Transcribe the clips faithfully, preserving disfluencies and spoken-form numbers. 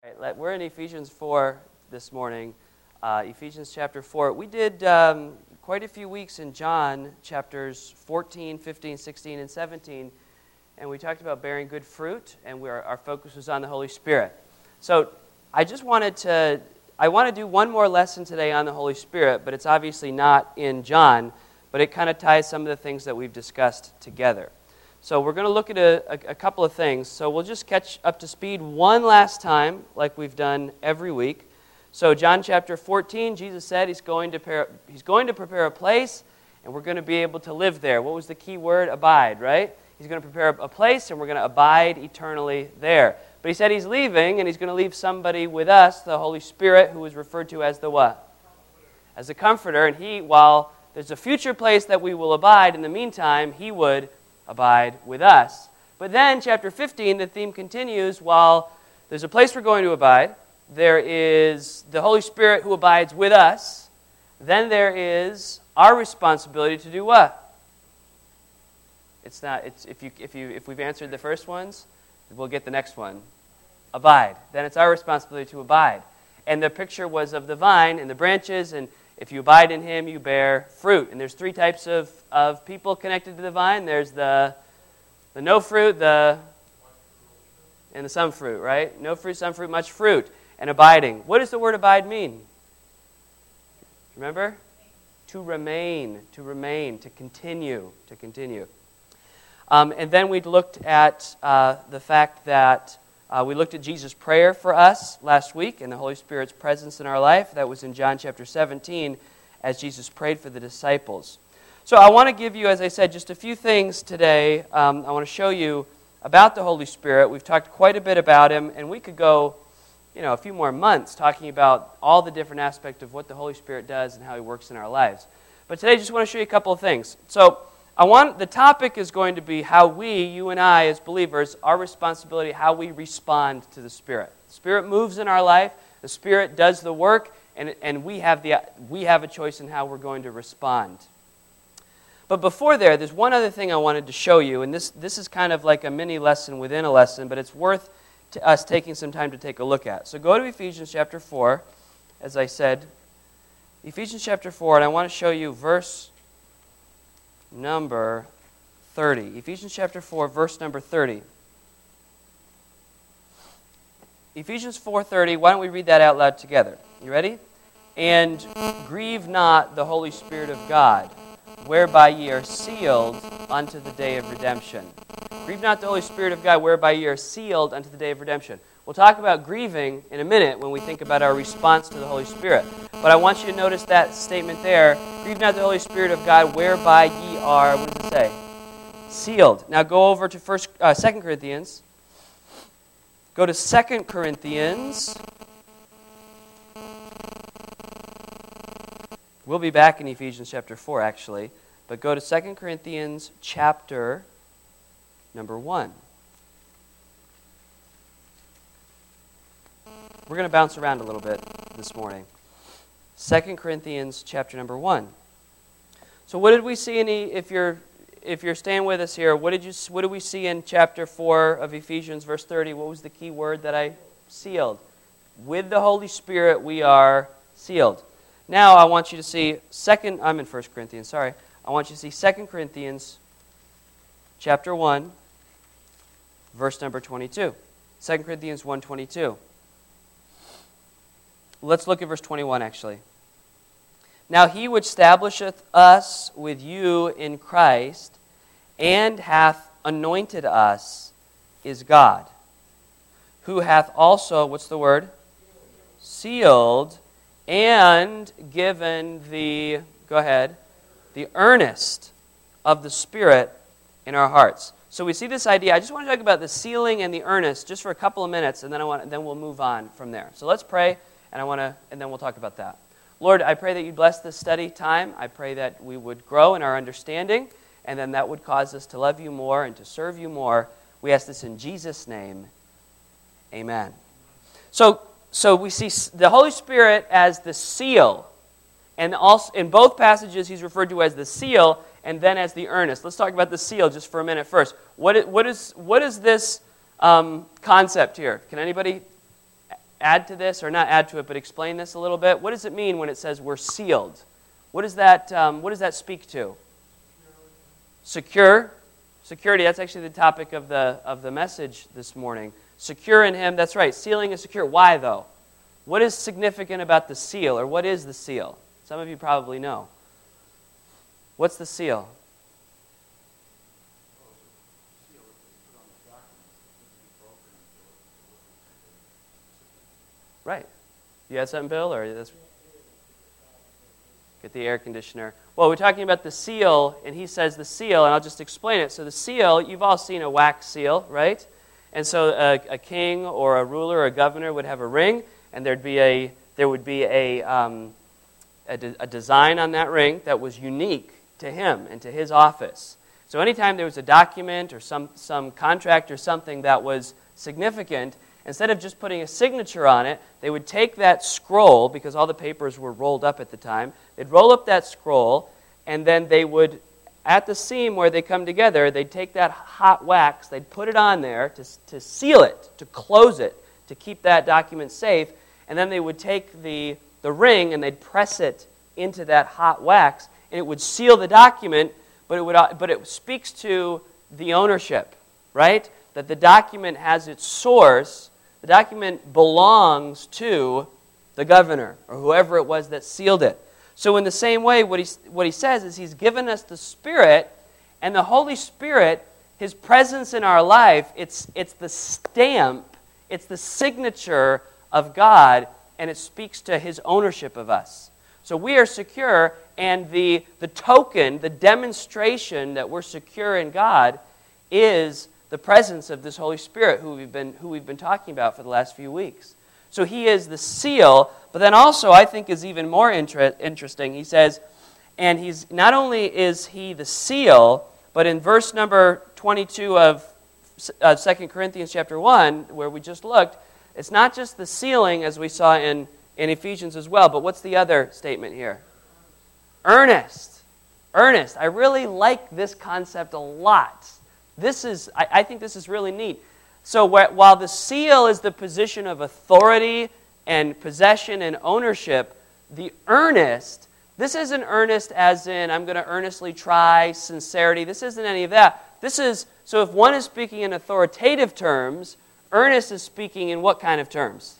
All right, we're in Ephesians four this morning, uh, Ephesians chapter four. We did um, quite a few weeks in John chapters fourteen, fifteen, sixteen, and seventeen, and we talked about bearing good fruit, and we are, our focus was on the Holy Spirit. So I just wanted to, I want to do one more lesson today on the Holy Spirit, but it's obviously not in John, but it kind of ties some of the things that we've discussed together. So we're going to look at a, a, a couple of things. So we'll just catch up to speed one last time, like we've done every week. So John chapter fourteen, Jesus said he's going to prepare, he's going to prepare a place, and we're going to be able to live there. What was the key word? Abide, right? He's going to prepare a place, and we're going to abide eternally there. But he said he's leaving, and he's going to leave somebody with us, the Holy Spirit, who is referred to as the what? As the Comforter. And he, while there's a future place that we will abide, in the meantime, he would abide with us. But then, chapter fifteen, the theme continues. While there's a place we're going to abide, there is the Holy Spirit who abides with us. Then there is our responsibility to do what? It's not. It's if you if you if we've answered the first ones, we'll get the next one. Abide. Then it's our responsibility to abide. And the picture was of the vine and the branches, and if you abide in him, you bear fruit. And there's three types of, of people connected to the vine. There's the the no fruit, the and the some fruit, right? No fruit, some fruit, much fruit, and abiding. What does the word abide mean? Remember? To remain, to remain, to continue, to continue. Um, and then we looked at uh, the fact that Uh, we looked at Jesus' prayer for us last week and the Holy Spirit's presence in our life. That was in John chapter seventeen as Jesus prayed for the disciples. So I want to give you, as I said, just a few things today. Um, I want to show you about the Holy Spirit. We've talked quite a bit about him, and we could go, you know, a few more months talking about all the different aspects of what the Holy Spirit does and how he works in our lives. But today I just want to show you a couple of things. So I want the topic is going to be how we, you and I as believers, our responsibility, how we respond to the Spirit. The Spirit moves in our life, the Spirit does the work, and, and we have the we have a choice in how we're going to respond. But before there, there's one other thing I wanted to show you, and this, this is kind of like a mini lesson within a lesson, but it's worth to us taking some time to take a look at. So go to Ephesians chapter four, as I said. Ephesians chapter four, and I want to show you verse number thirty. Ephesians chapter four, verse number thirty. Ephesians four thirty, why don't we read that out loud together? You ready? And grieve not the Holy Spirit of God, whereby ye are sealed unto the day of redemption. Grieve not the Holy Spirit of God, whereby ye are sealed unto the day of redemption. We'll talk about grieving in a minute when we think about our response to the Holy Spirit. But I want you to notice that statement there. Grieve not the Holy Spirit of God, whereby ye are, what does it say? Sealed. Now go over to first, uh, Second Corinthians. Go to Second Corinthians. We'll be back in Ephesians chapter four, actually. But go to Second Corinthians chapter number one. We're going to bounce around a little bit this morning. Second Corinthians chapter number one. So what did we see in the, if you're if you're staying with us here, what did you what did we see in chapter four of Ephesians, verse thirty? What was the key word that I sealed? With the Holy Spirit we are sealed. Now I want you to see second I'm in First Corinthians, sorry. I want you to see Second Corinthians chapter one, verse number twenty-two. Second Corinthians one twenty-two. Let's look at verse twenty-one, actually. Now he which establisheth us with you in Christ, and hath anointed us, is God, who hath also, what's the word? Sealed, and given the, go ahead, the earnest of the Spirit in our hearts. So we see this idea. I just want to talk about the sealing and the earnest just for a couple of minutes, and then I want, then we'll move on from there. So let's pray. And I want to, and then we'll talk about that. Lord, I pray that you bless this study time. I pray that we would grow in our understanding, and then that would cause us to love you more and to serve you more. We ask this in Jesus' name. Amen. So, so we see the Holy Spirit as the seal, and also in both passages he's referred to as the seal, and then as the earnest. Let's talk about the seal just for a minute first. What is, what is, what is this um, concept here? Can anybody add to this, or not add to it, but explain this a little bit? What does it mean when it says we're sealed? What does that, um, what does that speak to? Secure. Security, that's actually the topic of the, of the message this morning. Secure in Him, that's right. Sealing is secure. Why, though? What is significant about the seal, or what is the seal? Some of you probably know. What's the seal? Right. You had something, Bill? Or this? Get the air conditioner. Well, we're talking about the seal, and he says the seal, and I'll just explain it. So the seal, you've all seen a wax seal, right? And so a, a king or a ruler or a governor would have a ring, and there'd be a there would be a, um, a, de- a design on that ring that was unique to him and to his office. So anytime there was a document or some, some contract or something that was significant, instead of just putting a signature on it, they would take that scroll, because all the papers were rolled up at the time, they'd roll up that scroll, and then they would, at the seam where they come together, they'd take that hot wax, they'd put it on there to, to seal it, to close it, to keep that document safe, and then they would take the, the ring and they'd press it into that hot wax, and it would seal the document, but it would but it speaks to the ownership, right? That the document has its source. The document belongs to the governor or whoever it was that sealed it. So in the same way, what he, what he says is he's given us the Spirit, and the Holy Spirit, His presence in our life, it's, it's the stamp, it's the signature of God, and it speaks to His ownership of us. So we are secure, and the, the token, the demonstration that we're secure in God is the presence of this Holy Spirit who we've been who we've been talking about for the last few weeks. So He is the seal, but then also I think is even more inter- interesting. He says, and He's not only is He the seal, but in verse number twenty-two of uh, Second Corinthians chapter one, where we just looked, it's not just the sealing as we saw in, in Ephesians as well, but what's the other statement here? Earnest. Earnest. I really like this concept a lot. This is, I, I think this is really neat. So wh- while the seal is the position of authority and possession and ownership, the earnest, this isn't earnest as in I'm going to earnestly try, sincerity. This isn't any of that. This is, so if one is speaking in authoritative terms, earnest is speaking in what kind of terms?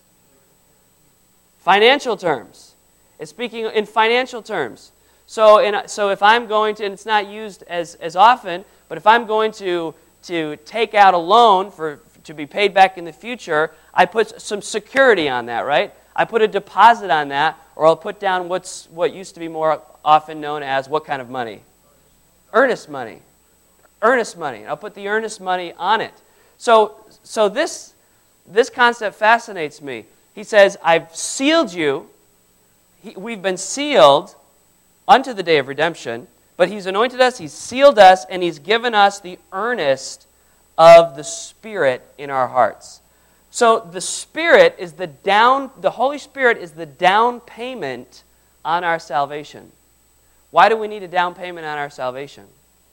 Financial terms. It's speaking in financial terms. So, in, so if I'm going to, and it's not used as, as often, but if I'm going to, to take out a loan for to be paid back in the future, I put some security on that, right? I put a deposit on that, or I'll put down what's what used to be more often known as what kind of money? Earnest money. Earnest money. I'll put the earnest money on it. So, so this, this concept fascinates me. He says, I've sealed you. He, we've been sealed unto the day of redemption, but He's anointed us, He's sealed us, and He's given us the earnest of the Spirit in our hearts. So the Spirit is the down, the Holy Spirit is the down payment on our salvation. Why do we need a down payment on our salvation?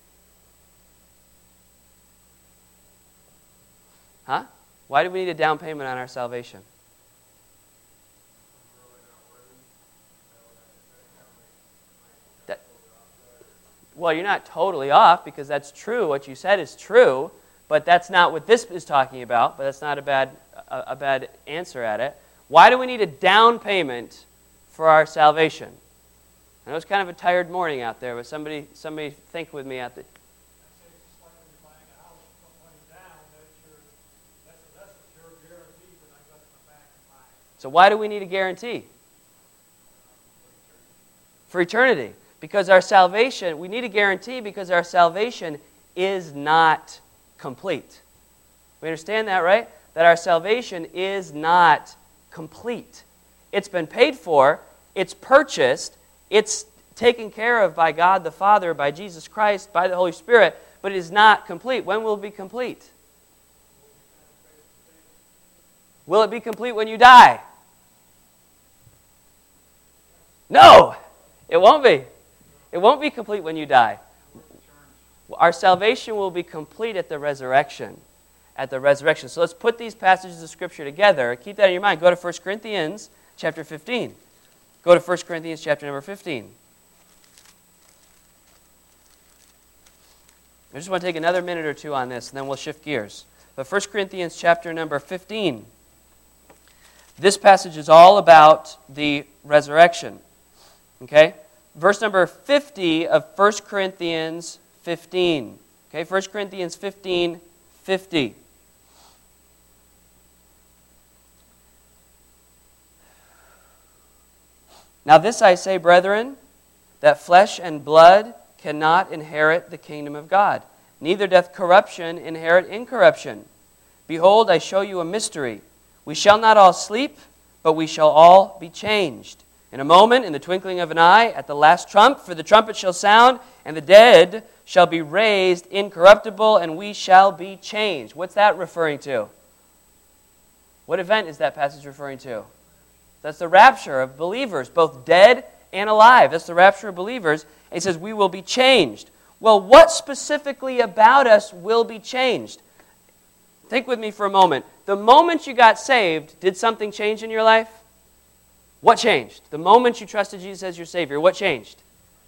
Huh? Why do we need a down payment on our salvation? Well, you're not totally off, because that's true. What you said is true, but that's not what this is talking about. But that's not a bad a, a bad answer at it. Why do we need a down payment for our salvation? I know it's kind of a tired morning out there, but somebody somebody think with me at the. So why do we need a guarantee? For eternity. Because our salvation, we need a guarantee because our salvation is not complete. We understand that, right? That our salvation is not complete. It's been paid for, it's purchased, it's taken care of by God the Father, by Jesus Christ, by the Holy Spirit, but it is not complete. When will it be complete? Will it be complete when you die? No, it won't be. It won't be complete when you die. Our salvation will be complete at the resurrection. at the resurrection. So let's put these passages of Scripture together. Keep that in your mind. Go to First Corinthians chapter fifteen. Go to First Corinthians chapter number fifteen. I just want to take another minute or two on this, and then we'll shift gears. But First Corinthians chapter number fifteen. This passage is all about the resurrection. Okay? Verse number fifty of First Corinthians fifteen. Okay, First Corinthians fifteen, fifty. Now this I say, brethren, that flesh and blood cannot inherit the kingdom of God, neither doth corruption inherit incorruption. Behold, I show you a mystery. We shall not all sleep, but we shall all be changed. In a moment, in the twinkling of an eye, at the last trump, for the trumpet shall sound, and the dead shall be raised incorruptible, and we shall be changed. What's that referring to? What event is that passage referring to? That's the rapture of believers, both dead and alive. That's the rapture of believers. And he says, we will be changed. Well, what specifically about us will be changed? Think with me for a moment. The moment you got saved, did something change in your life? What changed? The moment you trusted Jesus as your Savior, what changed?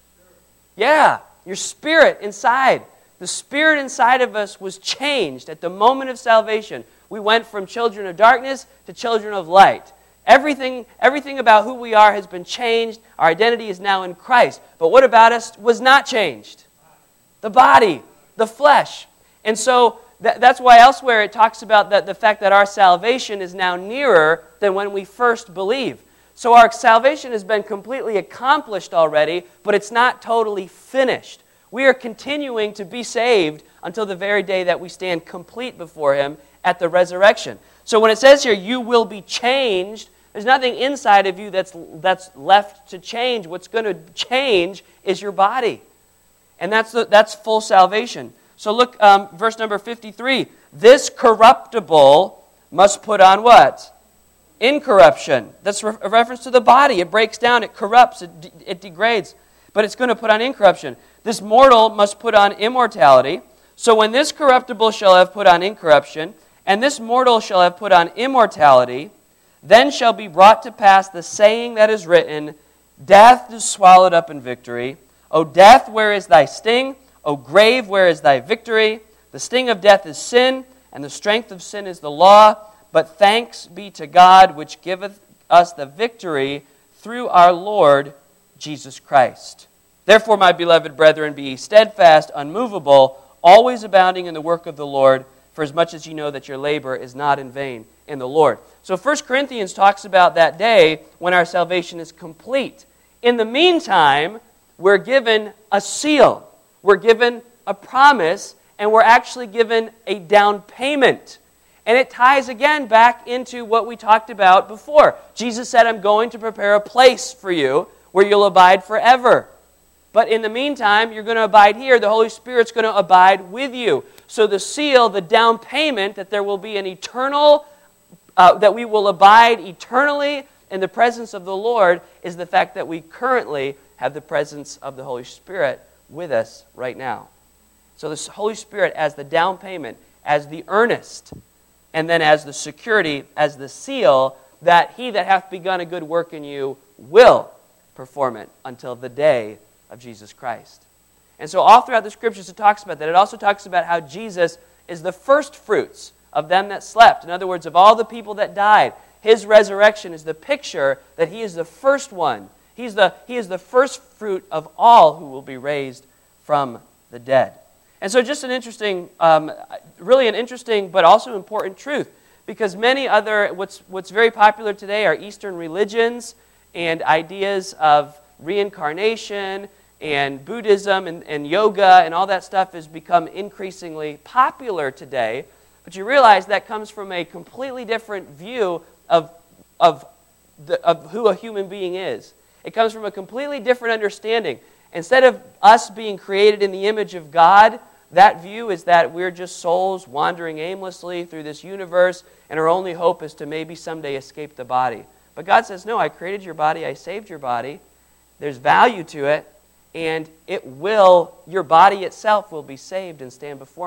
Yeah, your spirit inside. The spirit inside of us was changed at the moment of salvation. We went from children of darkness to children of light. Everything, everything about who we are has been changed. Our identity is now in Christ. But what about us was not changed? The body, the flesh. And so that, that's why elsewhere it talks about that, the fact that our salvation is now nearer than when we first believed. So our salvation has been completely accomplished already, but it's not totally finished. We are continuing to be saved until the very day that we stand complete before Him at the resurrection. So when it says here, you will be changed, there's nothing inside of you that's, that's left to change. What's going to change is your body. And that's, the, that's full salvation. So look, um, verse number fifty-three. This corruptible must put on what? Incorruption. That's a reference to the body. It breaks down, it corrupts, it, de- it degrades. But it's going to put on incorruption. This mortal must put on immortality. So when this corruptible shall have put on incorruption, and this mortal shall have put on immortality, then shall be brought to pass the saying that is written, death is swallowed up in victory. O death, where is thy sting? O grave, where is thy victory? The sting of death is sin, and the strength of sin is the law. But thanks be to God, which giveth us the victory through our Lord Jesus Christ. Therefore, my beloved brethren, be ye steadfast, unmovable, always abounding in the work of the Lord, for as much as you know that your labor is not in vain in the Lord. So First Corinthians talks about that day when our salvation is complete. In the meantime, we're given a seal. We're given a promise, and we're actually given a down payment. And it ties again back into what we talked about before. Jesus said, I'm going to prepare a place for you where you'll abide forever. But in the meantime, you're going to abide here. The Holy Spirit's going to abide with you. So the seal, the down payment that there will be an eternal, uh, that we will abide eternally in the presence of the Lord is the fact that we currently have the presence of the Holy Spirit with us right now. So the Holy Spirit as the down payment, as the earnest, and then as the security, as the seal, that he that hath begun a good work in you will perform it until the day of Jesus Christ. And so all throughout the Scriptures it talks about that. It also talks about how Jesus is the first fruits of them that slept. In other words, of all the people that died, His resurrection is the picture that He is the first one. He's the, he is the first fruit of all who will be raised from the dead. And so just an interesting, um, really an interesting but also important truth, because many other, what's, what's very popular today are Eastern religions and ideas of reincarnation, and Buddhism and, and yoga and all that stuff has become increasingly popular today. But you realize that comes from a completely different view of, of, the, of who a human being is. It comes from a completely different understanding. Instead of us being created in the image of God, that view is that we're just souls wandering aimlessly through this universe, and our only hope is to maybe someday escape the body. But God says, no, I created your body, I saved your body. There's value to it, and it will, your body itself will be saved and stand before me.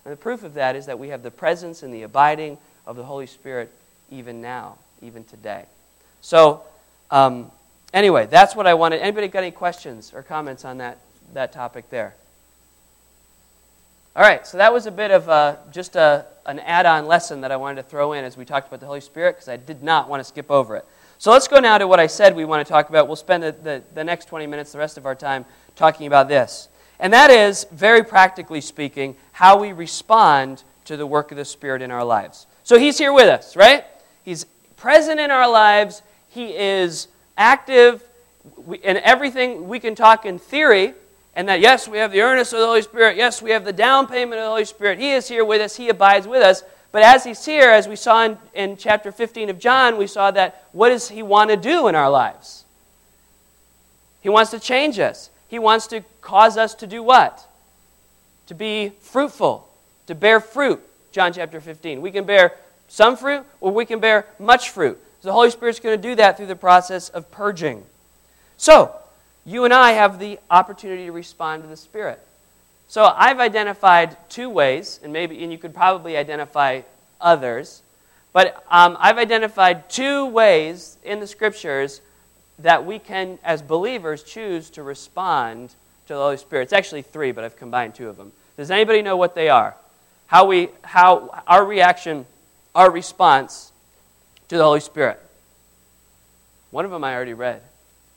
And the proof of that is that we have the presence and the abiding of the Holy Spirit even now, even today. So, um, anyway, that's what I wanted. Anybody got any questions or comments on that, that topic there? All right, so that was a bit of a, just a, an add-on lesson that I wanted to throw in as we talked about the Holy Spirit, because I did not want to skip over it. So let's go now to what I said we want to talk about. We'll spend the, the, the next twenty minutes, the rest of our time, talking about this. And that is, very practically speaking, how we respond to the work of the Spirit in our lives. So He's here with us, right? He's present in our lives. He is active in everything. We can talk in theory, and that, yes, we have the earnest of the Holy Spirit. Yes, we have the down payment of the Holy Spirit. He is here with us. He abides with us. But as He's here, as we saw in, in chapter fifteen of John, we saw that what does He want to do in our lives? He wants to change us. He wants to cause us to do what? To be fruitful, to bear fruit, John chapter fifteen. We can bear some fruit, or we can bear much fruit. So the Holy Spirit's going to do that through the process of purging. So, you and I have the opportunity to respond to the Spirit. So I've identified two ways, and maybe and you could probably identify others, but um, I've identified two ways in the Scriptures that we can, as believers, choose to respond to the Holy Spirit. It's actually three, but I've combined two of them. Does anybody know what they are? How we, how our reaction, our response to the Holy Spirit. One of them I already read.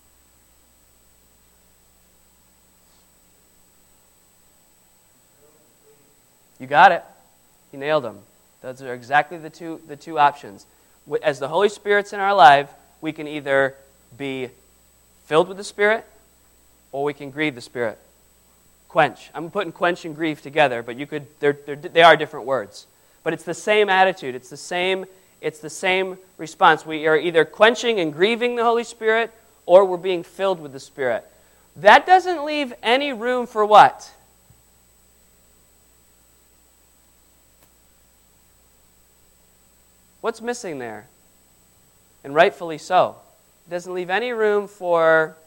You got it. You nailed them. Those are exactly the two, the two options. As the Holy Spirit's in our life, we can either be filled with the Spirit, or we can grieve the Spirit. Quench. I'm putting quench and grieve together, but you could they're, they're, they are different words. But it's the same attitude. It's the same, it's the same response. We are either quenching and grieving the Holy Spirit, or we're being filled with the Spirit. That doesn't leave any room for what? What's missing there? And rightfully so. It doesn't leave any room for,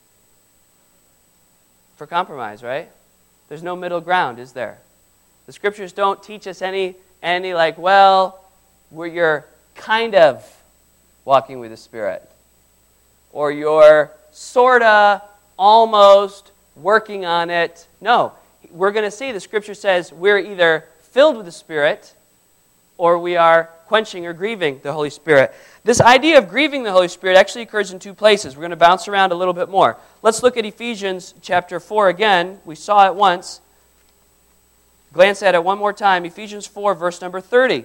for compromise, right? There's no middle ground, is there? The Scriptures don't teach us any, any like, well, where you're kind of walking with the Spirit. Or you're sort of, almost working on it. No. We're going to see the Scripture says we're either filled with the Spirit, or we are quenching or grieving the Holy Spirit. This idea of grieving the Holy Spirit actually occurs in two places. We're going to bounce around a little bit more. Let's look at Ephesians chapter four again. We saw it once. Glance at it one more time. Ephesians four, verse number thirty.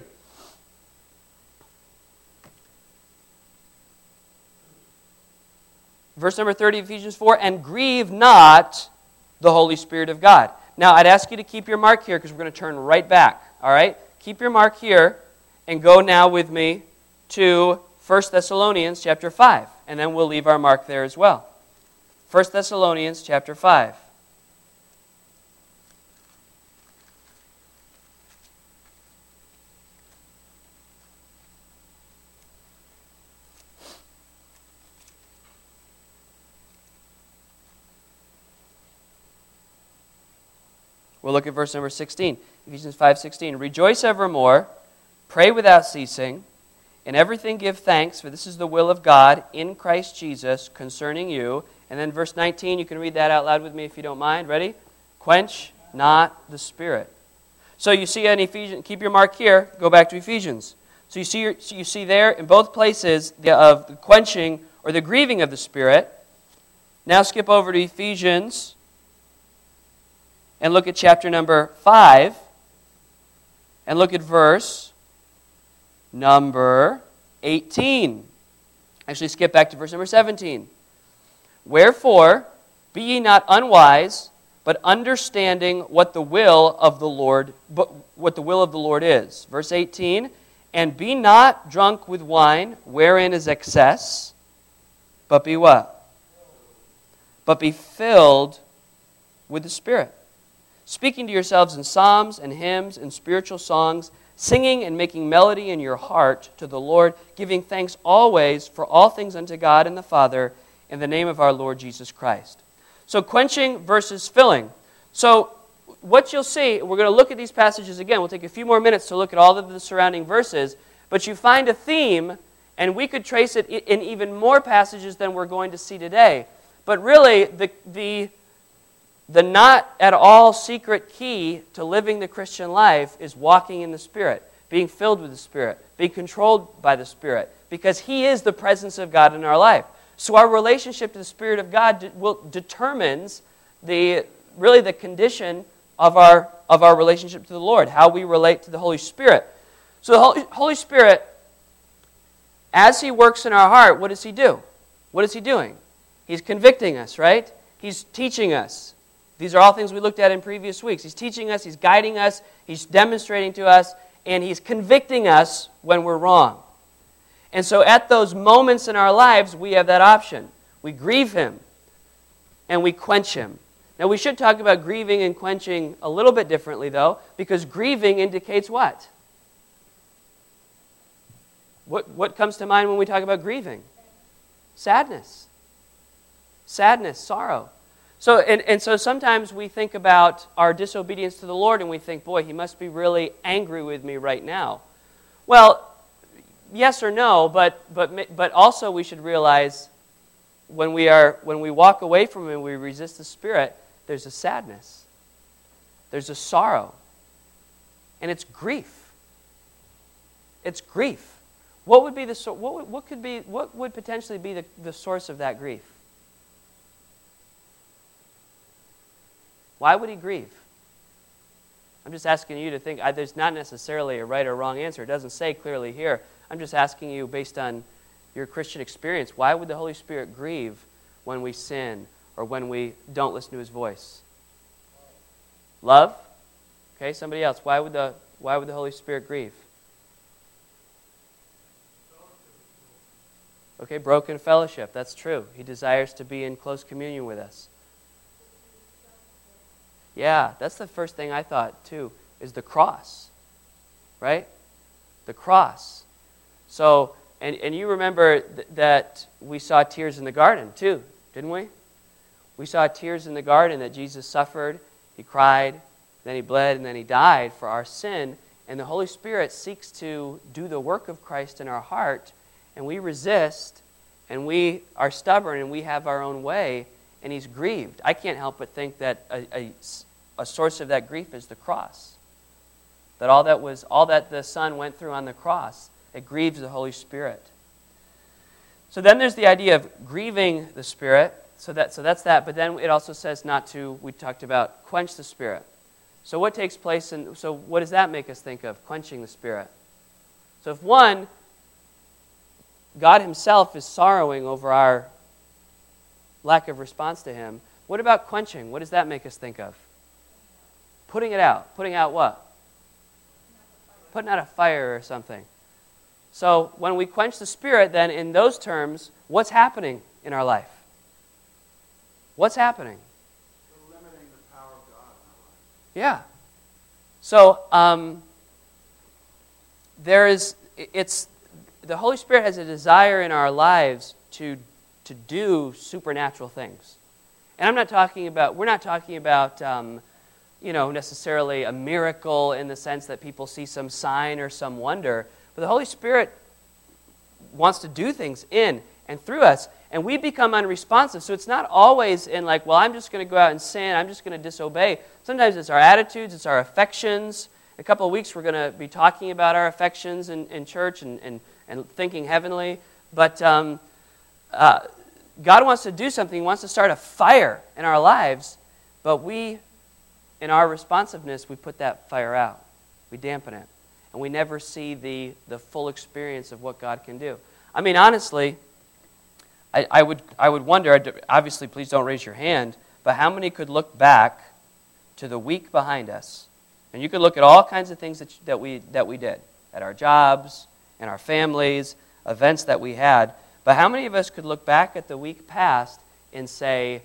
Verse number thirty, Ephesians four, and grieve not the Holy Spirit of God. Now, I'd ask you to keep your mark here because we're going to turn right back. All right? Keep your mark here and go now with me to First Thessalonians chapter five. And then we'll leave our mark there as well. First Thessalonians chapter five. We'll look at verse number sixteen. Ephesians five sixteen. Rejoice evermore, pray without ceasing, in everything give thanks, for this is the will of God in Christ Jesus concerning you. And then verse nineteen, you can read that out loud with me if you don't mind. Ready? Quench not the Spirit. So you see in Ephesians, keep your mark here, go back to Ephesians. So you see, you see there in both places the, of the quenching or the grieving of the Spirit. Now skip over to Ephesians and look at chapter number five, and look at verse number eighteen. Actually, skip back to verse number seventeen. Wherefore, be ye not unwise, but understanding what the will of the Lord, but what the will of the Lord is. Verse eighteen, and be not drunk with wine, wherein is excess, but be what? But be filled with the Spirit, speaking to yourselves in psalms and hymns and spiritual songs, singing and making melody in your heart to the Lord, giving thanks always for all things unto God and the Father, in the name of our Lord Jesus Christ. So quenching versus filling. So what you'll see, we're going to look at these passages again. We'll take a few more minutes to look at all of the surrounding verses. But you find a theme, and we could trace it in even more passages than we're going to see today. But really, the, the, the not at all secret key to living the Christian life is walking in the Spirit, being filled with the Spirit, being controlled by the Spirit, because He is the presence of God in our life. So our relationship to the Spirit of God de- will, determines the really the condition of our of our relationship to the Lord, how we relate to the Holy Spirit. So the Holy, Holy Spirit, as He works in our heart, what does He do? What is He doing? He's convicting us, right? He's teaching us. These are all things we looked at in previous weeks. He's teaching us, He's guiding us, He's demonstrating to us, and He's convicting us when we're wrong. And so at those moments in our lives, we have that option. We grieve Him, and we quench Him. Now, we should talk about grieving and quenching a little bit differently, though, because grieving indicates what? What, what comes to mind when we talk about grieving? Sadness. Sadness, sorrow. So, and, and so sometimes we think about our disobedience to the Lord, and we think, boy, He must be really angry with me right now. Well, yes or no, but but but also we should realize when we are when we walk away from Him, we resist the Spirit, there's a sadness. There's a sorrow. And it's grief. It's grief. What would be the what would, what could be what would potentially be the, the source of that grief? Why would He grieve? I'm just asking you to think. I, there's not necessarily a right or wrong answer. It doesn't say clearly here. I'm just asking you based on your Christian experience, why would the Holy Spirit grieve when we sin or when we don't listen to His voice? Love? Okay, somebody else. Why would the why would the Holy Spirit grieve? Okay, broken fellowship. That's true. He desires to be in close communion with us. Yeah, that's the first thing I thought too, is the cross. Right? The cross. So, and, and you remember th- that we saw tears in the garden too, didn't we? We saw tears in the garden that Jesus suffered, He cried, then He bled, and then He died for our sin. And the Holy Spirit seeks to do the work of Christ in our heart, and we resist, and we are stubborn, and we have our own way, and He's grieved. I can't help but think that a, a, a source of that grief is the cross. That all that was, all that the Son went through on the cross, it grieves the Holy Spirit. So then there's the idea of grieving the Spirit. So that so that's that. But then it also says not to, we talked about, quench the Spirit. So what takes place, and so what does that make us think of, quenching the Spirit? So if one, God Himself is sorrowing over our lack of response to Him, what about quenching? What does that make us think of? Putting it out. Putting out what? Putting out a fire or something. So when we quench the Spirit, then in those terms, what's happening in our life? What's happening? We're limiting the power of God in Yeah. So um, there is, it's, the Holy Spirit has a desire in our lives to to do supernatural things. And I'm not talking about, we're not talking about, um, you know, necessarily a miracle in the sense that people see some sign or some wonder, but the Holy Spirit wants to do things in and through us, and we become unresponsive. So it's not always in like, well, I'm just going to go out and sin, I'm just going to disobey. Sometimes it's our attitudes, it's our affections. In a couple of weeks we're going to be talking about our affections in, in church and, and, and thinking heavenly. But um, uh, God wants to do something. He wants to start a fire in our lives, but we, in our responsiveness, we put that fire out. We dampen it. And we never see the, the full experience of what God can do. I mean, honestly, I, I would I would wonder, obviously, please don't raise your hand, but how many could look back to the week behind us? And you could look at all kinds of things that, that we that we did, at our jobs, in our families, events that we had. But how many of us could look back at the week past and say,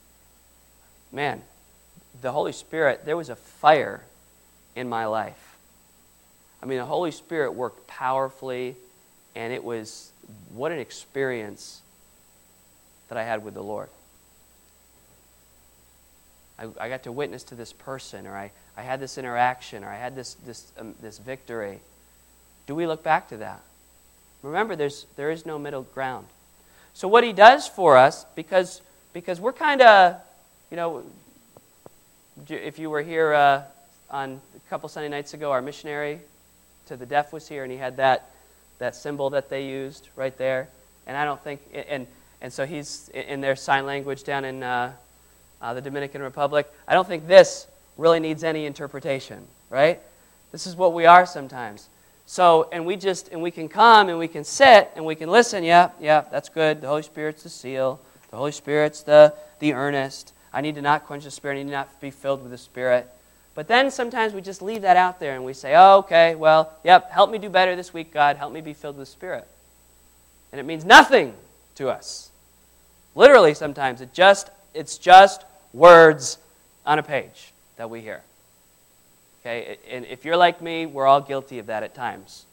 man, the Holy Spirit, there was a fire in my life. I mean, the Holy Spirit worked powerfully, and it was, what an experience that I had with the Lord. I I, I got to witness to this person, or I, I had this interaction, or I had this this um, this victory. Do we look back to that? Remember, there's there is no middle ground. So what he does for us, because because we're kind of, you know, if you were here uh, on a couple Sunday nights ago, our missionary to the deaf was here, and he had that that symbol that they used right there. And I don't think, and and so he's in their sign language down in uh, uh, the Dominican Republic. I don't think this really needs any interpretation, right? This is what we are sometimes. So, and we just, and we can come and we can sit and we can listen. Yeah, yeah, that's good. The Holy Spirit's the seal. The Holy Spirit's the the earnest. I need to not quench the Spirit. I need to not be filled with the Spirit. But then sometimes we just leave that out there and we say, oh, okay, well, yep, help me do better this week, God. Help me be filled with the Spirit. And it means nothing to us. Literally sometimes it just it's just words on a page that we hear. Okay, and if you're like me, we're all guilty of that at times.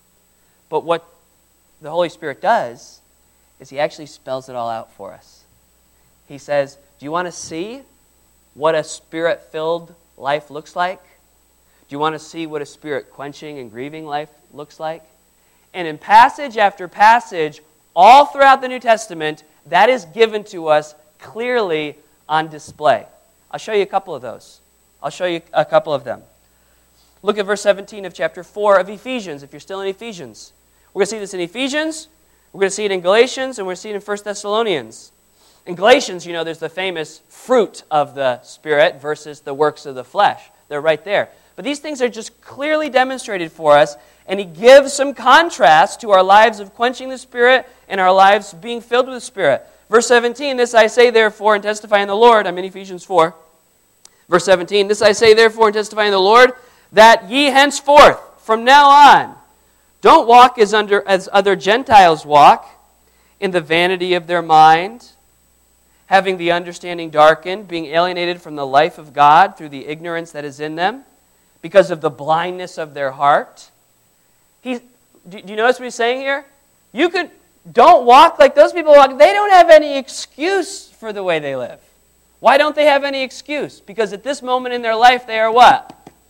But what the Holy Spirit does is He actually spells it all out for us. He says, do you want to see what a Spirit-filled life looks like? Do you want to see what a Spirit-quenching and grieving life looks like? And in passage after passage, all throughout the New Testament, that is given to us clearly on display. I'll show you a couple of those. I'll show you a couple of them. Look at verse seventeen of chapter four of Ephesians, if you're still in Ephesians. We're going to see this in Ephesians, we're going to see it in Galatians, and we're going to see it in First Thessalonians. In Galatians, you know, there's the famous fruit of the Spirit versus the works of the flesh. They're right there. But these things are just clearly demonstrated for us, and he gives some contrast to our lives of quenching the Spirit and our lives being filled with the Spirit. Verse seventeen, this I say therefore and testify in the Lord. I'm in Ephesians four. Verse seventeen, this I say therefore and testify in the Lord, that ye henceforth, from now on, don't walk as under as other Gentiles walk, in the vanity of their mind, having the understanding darkened, being alienated from the life of God through the ignorance that is in them, because of the blindness of their heart. He, do you notice what he's saying here? You could don't walk like those people walk. They don't have any excuse for the way they live. Why don't they have any excuse? Because at this moment in their life, they are what?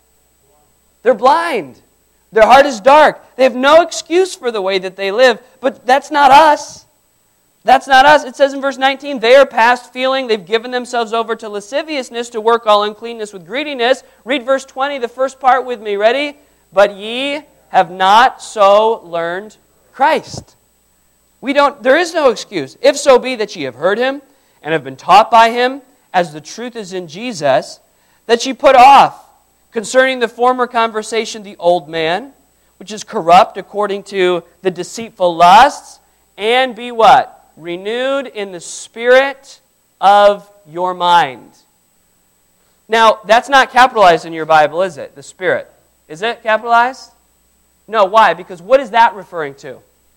They're blind. Their heart is dark. They have no excuse for the way that they live. But that's not us. That's not us. It says in verse nineteen, they are past feeling. They've given themselves over to lasciviousness, to work all uncleanness with greediness. Read verse twenty, the first part with me. Ready? But ye have not so learned Christ. We don't, there is no excuse. If so be that ye have heard him and have been taught by him, as the truth is in Jesus, that ye put off concerning the former conversation the old man, which is corrupt according to the deceitful lusts, and be what? Renewed in the spirit of your mind. Now, that's not capitalized in your Bible, is it? The Spirit. Is it capitalized? No, why? Because what is that referring to?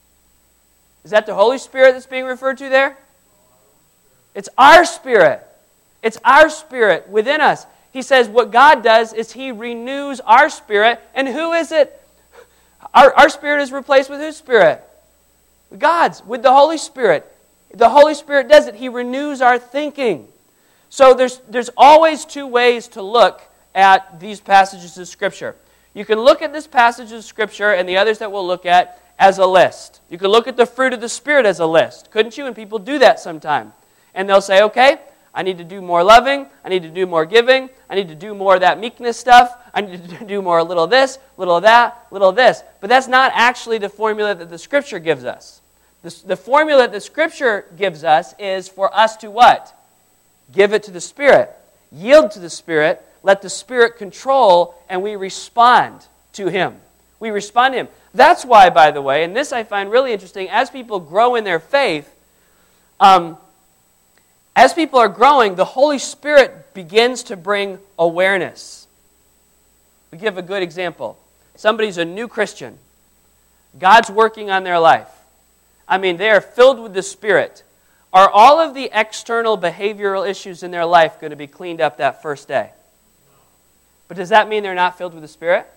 Is that the Holy Spirit that's being referred to there? It's our spirit. It's our spirit within us. He says what God does is He renews our spirit. And who is it? Our, our spirit is replaced with whose spirit? God's, with the Holy Spirit. The Holy Spirit does it. He renews our thinking. So there's, there's always two ways to look at these passages of Scripture. You can look at this passage of Scripture and the others that we'll look at as a list. You can look at the fruit of the Spirit as a list. Couldn't you? And people do that sometime. And they'll say, okay, I need to do more loving. I need to do more giving. I need to do more of that meekness stuff. I need to do more a little of this, little of that, little of this. But that's not actually the formula that the Scripture gives us. The, the formula that the Scripture gives us is for us to what? Give it to the Spirit. Yield to the Spirit. Let the Spirit control, and we respond to Him. We respond to Him. That's why, by the way, and this I find really interesting, as people grow in their faith, um, as people are growing, the Holy Spirit begins to bring awareness. We give a good example. Somebody's a new Christian. God's working on their life. I mean, they are filled with the Spirit. Are all of the external behavioral issues in their life going to be cleaned up that first day? But does that mean they're not filled with the Spirit?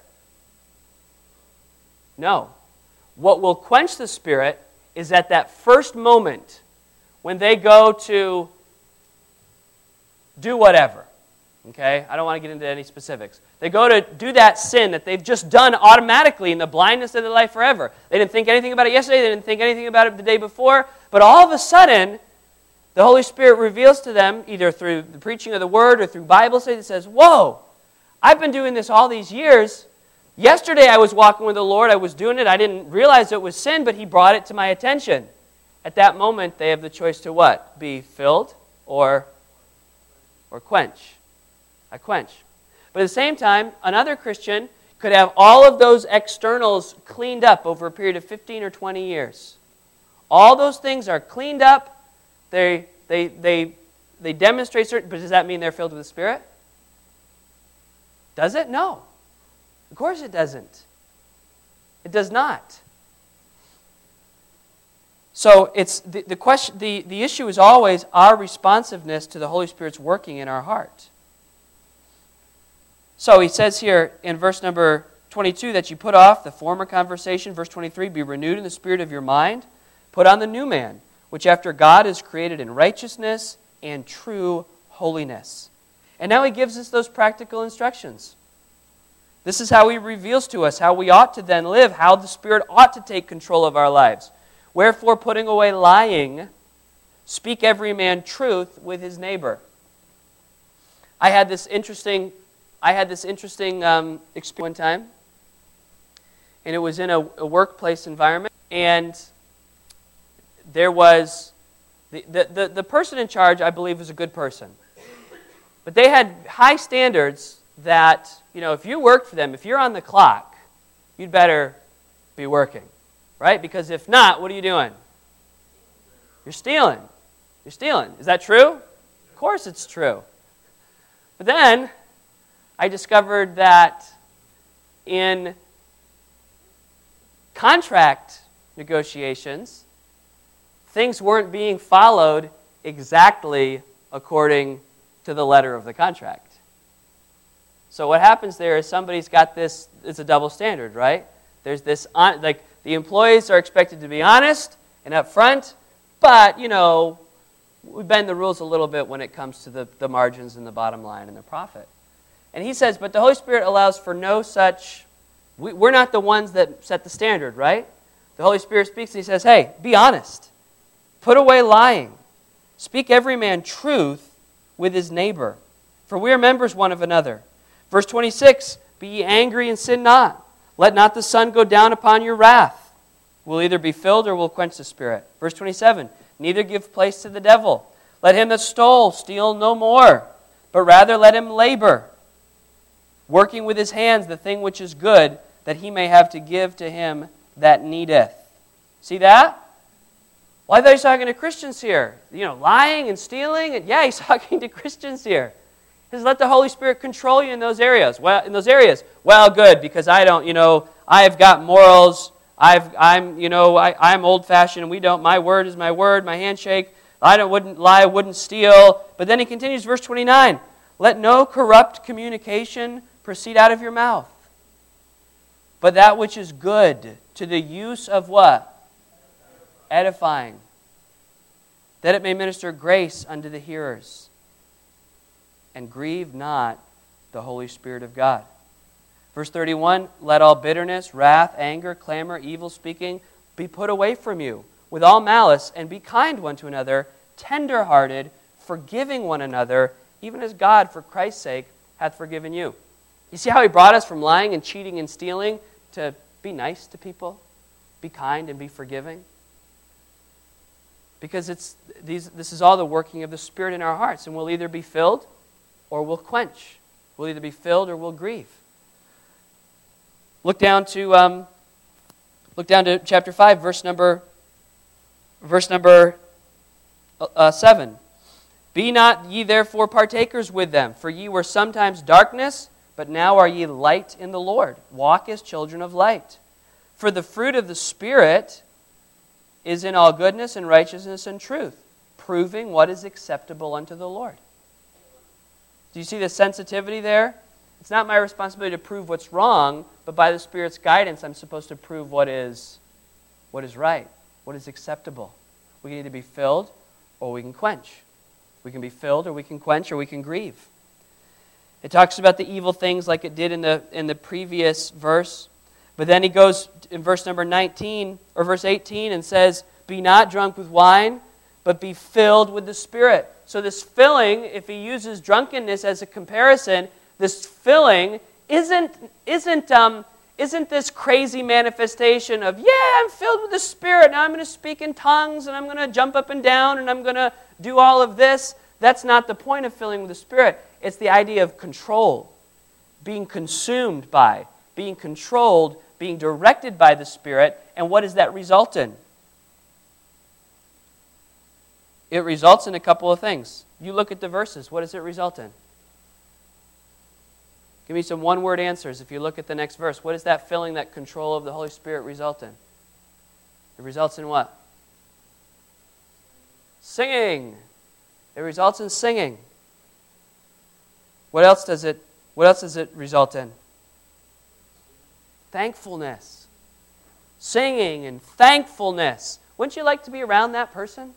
No. What will quench the Spirit is at that first moment when they go to do whatever. Okay? I don't want to get into any specifics. They go to do that sin that they've just done automatically in the blindness of their life forever. They didn't think anything about it yesterday. They didn't think anything about it the day before. But all of a sudden, the Holy Spirit reveals to them, either through the preaching of the Word or through Bible study, that says, whoa, I've been doing this all these years. Yesterday I was walking with the Lord. I was doing it. I didn't realize it was sin, but He brought it to my attention. At that moment, they have the choice to what? Be filled or, or quench. I quench. But at the same time, another Christian could have all of those externals cleaned up over a period of fifteen or twenty years. All those things are cleaned up. They, they, they, they demonstrate certain, but does that mean they're filled with the Spirit? Does it? No. Of course it doesn't. It does not. So it's the, the question. The, the issue is always our responsiveness to the Holy Spirit's working in our heart. So he says here in verse number twenty-two that you put off the former conversation. Verse twenty-three, be renewed in the spirit of your mind. Put on the new man, which after God is created in righteousness and true holiness. And now he gives us those practical instructions. This is how he reveals to us how we ought to then live, how the Spirit ought to take control of our lives. Wherefore, putting away lying, speak every man truth with his neighbor. I had this interesting, I had this interesting um, experience one time, and it was in a, a workplace environment, and there was the, the the the person in charge, I believe, was a good person, but they had high standards. That, you know, if you work for them, if you're on the clock, you'd better be working, right? Because if not, what are you doing? You're stealing. You're stealing. Is that true? Of course it's true. But then I discovered that in contract negotiations, things weren't being followed exactly according to the letter of the contract. So what happens there is somebody's got this, it's a double standard, right? There's this, like, the employees are expected to be honest and upfront, but, you know, we bend the rules a little bit when it comes to the, the margins and the bottom line and the profit. And he says, but the Holy Spirit allows for no such, we, we're not the ones that set the standard, right? The Holy Spirit speaks and he says, hey, be honest. Put away lying. Speak every man truth with his neighbor, for we are members one of another. Verse twenty-six, be ye angry and sin not. Let not the sun go down upon your wrath. We'll either be filled or we'll quench the Spirit. Verse twenty-seven, neither give place to the devil. Let him that stole steal no more, but rather let him labor, working with his hands the thing which is good, that he may have to give to him that needeth. See that? Well, I thought he was talking to Christians here. You know, lying and stealing. And yeah, he's talking to Christians here. He says, let the Holy Spirit control you in those areas. Well, in those areas, well, good, because I don't, you know, I've got morals. I've, I'm, you know, I, I'm old-fashioned, and we don't. My word is my word. My handshake. I don't, wouldn't lie, wouldn't steal. But then he continues, verse twenty-nine. Let no corrupt communication proceed out of your mouth, but that which is good to the use of what? Edifying. That it may minister grace unto the hearers. And grieve not the Holy Spirit of God. Verse thirty-one, let all bitterness, wrath, anger, clamor, evil speaking be put away from you with all malice, and be kind one to another, tender-hearted, forgiving one another, even as God, for Christ's sake, hath forgiven you. You see how he brought us from lying and cheating and stealing to be nice to people, be kind and be forgiving? Because it's these. This is all the working of the Spirit in our hearts, and we'll either be filled or we'll quench. We'll either be filled or we'll grieve. Look down to um, look down to chapter five, verse number verse number uh, seven. Be not ye therefore partakers with them, for ye were sometimes darkness, but now are ye light in the Lord. Walk as children of light. For the fruit of the Spirit is in all goodness and righteousness and truth, proving what is acceptable unto the Lord. Do you see the sensitivity there? It's not my responsibility to prove what's wrong, but by the Spirit's guidance, I'm supposed to prove what is, what is right, what is acceptable. We can either be filled or we can quench. We can be filled or we can quench or we can grieve. It talks about the evil things like it did in the in the previous verse. But then he goes in verse number nineteen or verse eighteen and says, "Be not drunk with wine, but be filled with the Spirit." So this filling, if he uses drunkenness as a comparison, this filling isn't isn't um, isn't this crazy manifestation of, yeah, I'm filled with the Spirit, now I'm going to speak in tongues, and I'm going to jump up and down, and I'm going to do all of this. That's not the point of filling with the Spirit. It's the idea of control, being consumed by, being controlled, being directed by the Spirit. And what does that result in? It results in a couple of things. You look at the verses. What does it result in? Give me some one-word answers. If you look at the next verse, what does that filling, that control of the Holy Spirit result in? It results in what? Singing. It results in singing. What else does it, what else does it result in? Thankfulness. Singing and thankfulness. Wouldn't you like to be around that person?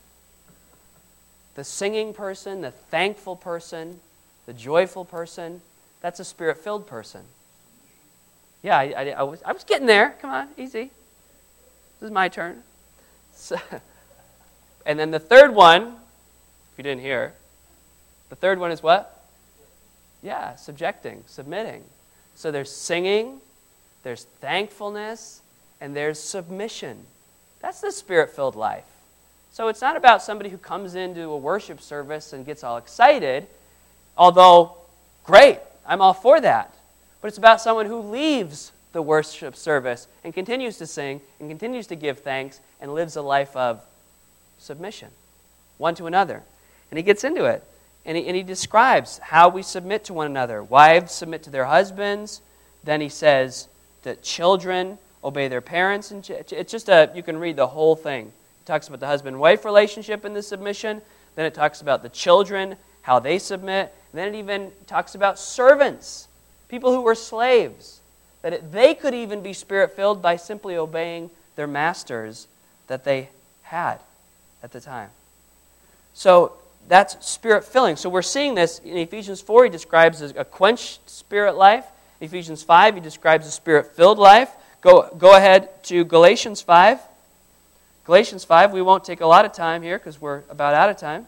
The singing person, the thankful person, the joyful person. That's a Spirit-filled person. Yeah, I, I, I, was, I was getting there. Come on, easy. This is my turn. So, and then the third one, if you didn't hear, the third one is what? Yeah, subjecting, submitting. So there's singing, there's thankfulness, and there's submission. That's the Spirit-filled life. So it's not about somebody who comes into a worship service and gets all excited, although, great, I'm all for that. But it's about someone who leaves the worship service and continues to sing and continues to give thanks and lives a life of submission, one to another. And he gets into it. And he, and he describes how we submit to one another. Wives submit to their husbands. Then he says that children obey their parents. And it's just a, you can read the whole thing. It talks about the husband-wife relationship in the submission. Then it talks about the children, how they submit. And then it even talks about servants, people who were slaves, that it, they could even be Spirit-filled by simply obeying their masters that they had at the time. So that's Spirit-filling. So we're seeing this in Ephesians four. He describes a quenched spirit life. In Ephesians five, he describes a Spirit-filled life. Go, go ahead to Galatians five. Galatians five, we won't take a lot of time here because we're about out of time.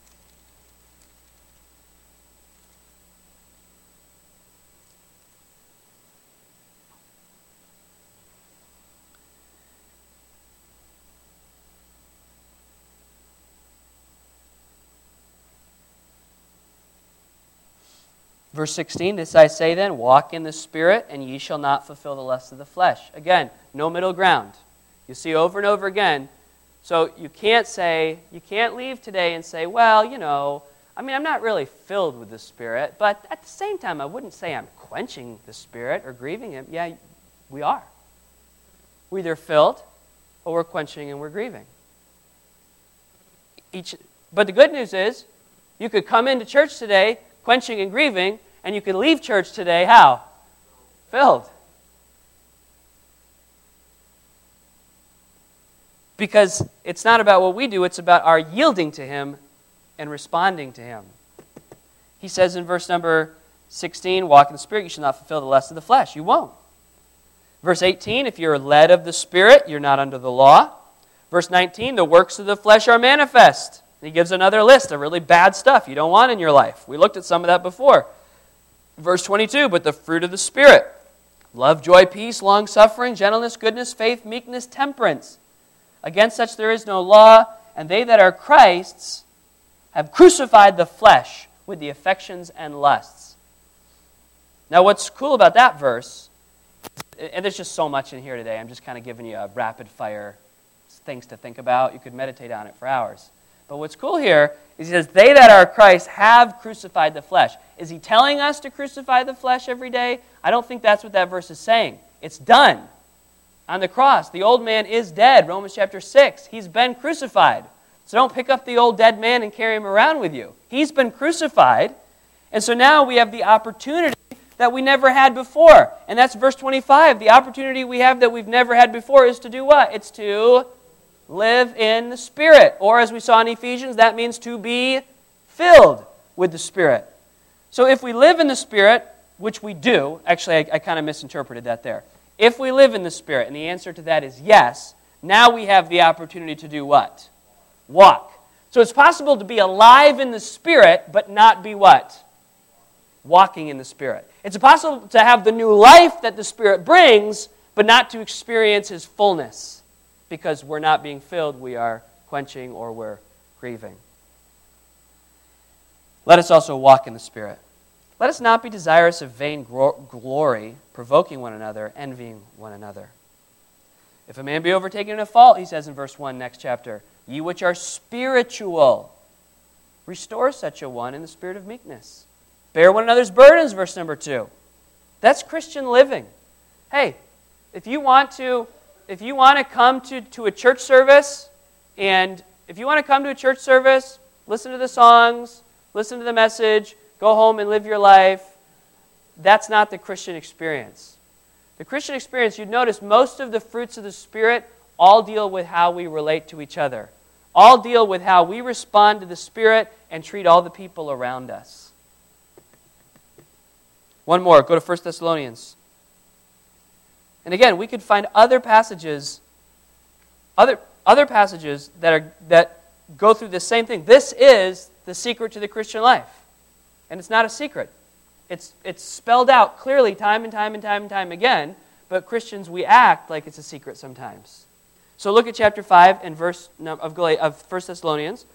Verse sixteen, this I say then, walk in the Spirit, and ye shall not fulfill the lusts of the flesh. Again, no middle ground. You see over and over again. So you can't say, you can't leave today and say, well, you know, I mean, I'm not really filled with the Spirit, but at the same time, I wouldn't say I'm quenching the Spirit or grieving Him. Yeah, we are. We're either filled, or we're quenching and we're grieving. Each, but the good news is, you could come into church today quenching and grieving, and you could leave church today, how? Filled. Because it's not about what we do, it's about our yielding to Him and responding to Him. He says in verse number sixteen, walk in the Spirit, you shall not fulfill the lust of the flesh. You won't. Verse eighteen, if you're led of the Spirit, you're not under the law. Verse nineteen, the works of the flesh are manifest. He gives another list of really bad stuff you don't want in your life. We looked at some of that before. Verse twenty-two, but the fruit of the Spirit, love, joy, peace, long-suffering, gentleness, goodness, faith, meekness, temperance. Against such there is no law, and they that are Christ's have crucified the flesh with the affections and lusts. Now what's cool about that verse, and there's just so much in here today, I'm just kind of giving you a rapid-fire things to think about. You could meditate on it for hours. But what's cool here is he says, they that are Christ have crucified the flesh. Is he telling us to crucify the flesh every day? I don't think that's what that verse is saying. It's done. On the cross, the old man is dead. Romans chapter six. He's been crucified. So don't pick up the old dead man and carry him around with you. He's been crucified. And so now we have the opportunity that we never had before. And that's verse twenty-five. The opportunity we have that we've never had before is to do what? It's to live in the Spirit. Or as we saw in Ephesians, that means to be filled with the Spirit. So if we live in the Spirit, which we do, actually I, I kind of misinterpreted that there. If we live in the Spirit, and the answer to that is yes, now we have the opportunity to do what? Walk. So it's possible to be alive in the Spirit, but not be what? Walking in the Spirit. It's possible to have the new life that the Spirit brings, but not to experience His fullness. Because we're not being filled, we are quenching or we're grieving. Let us also walk in the Spirit. Let us not be desirous of vain glory, provoking one another, envying one another. If a man be overtaken in a fault, he says in verse one, next chapter, ye which are spiritual, restore such a one in the spirit of meekness. Bear one another's burdens, verse number two. That's Christian living. Hey, if you want to, if you want to come to, to a church service, and if you want to come to a church service, listen to the songs, listen to the message, go home and live your life, that's not the Christian experience. The Christian experience, you'd notice most of the fruits of the Spirit all deal with how we relate to each other. All deal with how we respond to the Spirit and treat all the people around us. One more, go to First Thessalonians. And again, we could find other passages, other, other passages that are that go through the same thing. This is the secret to the Christian life. And it's not a secret. It's, it's spelled out clearly time and time and time and time again, but Christians, we act like it's a secret sometimes. So look at chapter five and verse of, of First Thessalonians.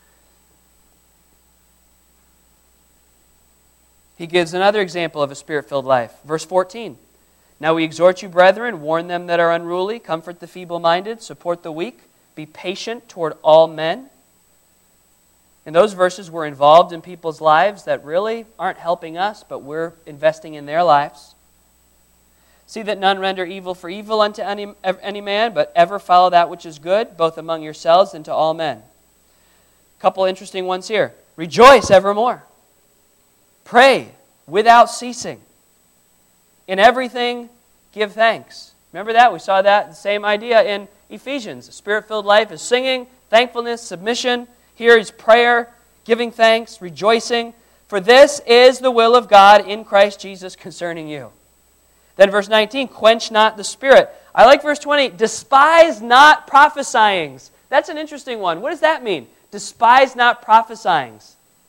He gives another example of a Spirit-filled life. Verse fourteen. Now we exhort you, brethren, warn them that are unruly, comfort the feeble-minded, support the weak, be patient toward all men. In those verses, we're involved in people's lives that really aren't helping us, but we're investing in their lives. See that none render evil for evil unto any, any man, but ever follow that which is good, both among yourselves and to all men. A couple interesting ones here. Rejoice evermore. Pray without ceasing. In everything, give thanks. Remember that? We saw that, the same idea in Ephesians. A Spirit-filled life is singing, thankfulness, submission. Here is prayer, giving thanks, rejoicing. For this is the will of God in Christ Jesus concerning you. Then verse nineteen, quench not the Spirit. I like verse twenty, despise not prophesying. That's an interesting one. What does that mean? Despise not prophesying.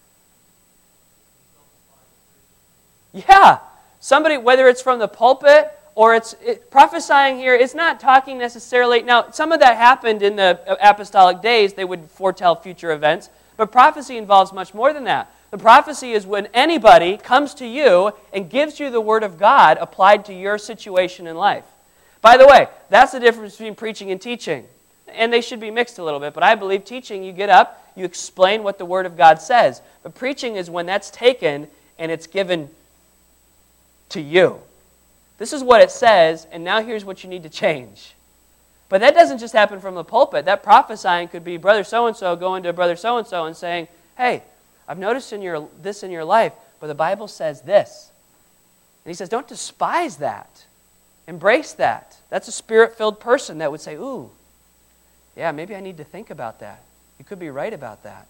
Yeah. Somebody, whether it's from the pulpit or it's it, prophesying here, it's not talking necessarily. Now, some of that happened in the apostolic days. They would foretell future events. But prophecy involves much more than that. The prophecy is when anybody comes to you and gives you the Word of God applied to your situation in life. By the way, that's the difference between preaching and teaching. And they should be mixed a little bit. But I believe teaching, you get up, you explain what the Word of God says. But preaching is when that's taken and it's given to you. This is what it says, and now here's what you need to change. But that doesn't just happen from the pulpit. That prophesying could be brother so-and-so going to brother so-and-so and saying, hey, I've noticed in your this in your life, but the Bible says this. And he says, don't despise that. Embrace that. That's a Spirit-filled person that would say, ooh, yeah, maybe I need to think about that. You could be right about that.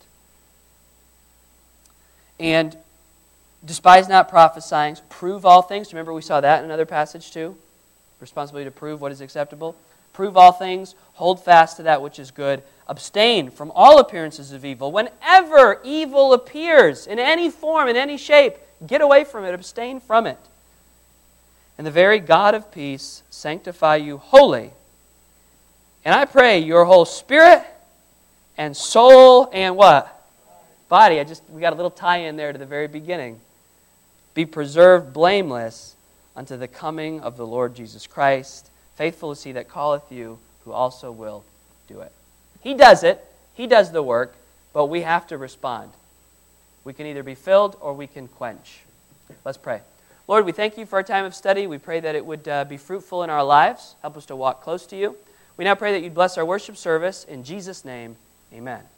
And despise not prophesying, prove all things. Remember we saw that in another passage too? Responsibility to prove what is acceptable. Prove all things, hold fast to that which is good. Abstain from all appearances of evil. Whenever evil appears, in any form, in any shape, get away from it, abstain from it. And the very God of peace sanctify you wholly. And I pray your whole spirit and soul and what? Body. I just we got a little tie-in there to the very beginning. Be preserved blameless unto the coming of the Lord Jesus Christ. Faithful is he that calleth you, who also will do it. He does it. He does the work, but we have to respond. We can either be filled or we can quench. Let's pray. Lord, we thank you for our time of study. We pray that it would uh, be fruitful in our lives. Help us to walk close to you. We now pray that you'd bless our worship service. In Jesus' name, amen.